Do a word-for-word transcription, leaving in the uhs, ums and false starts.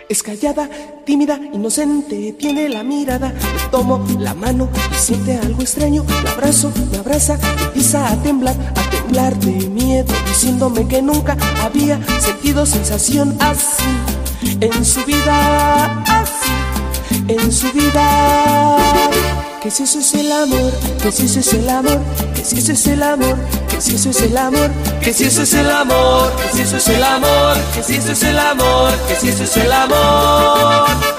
Es callada, tímida, inocente, tiene la mirada. Le tomo la mano y siente algo extraño. La abrazo, me abraza, empieza a temblar, a temblar de miedo, diciéndome que nunca había sentido sensación así en su vida, así en su vida. Que si eso es el amor, que si eso es el amor, que si eso es el amor, que si eso es el amor, que si eso es el amor, que si eso es el amor, que si eso es el amor, que si eso es el amor.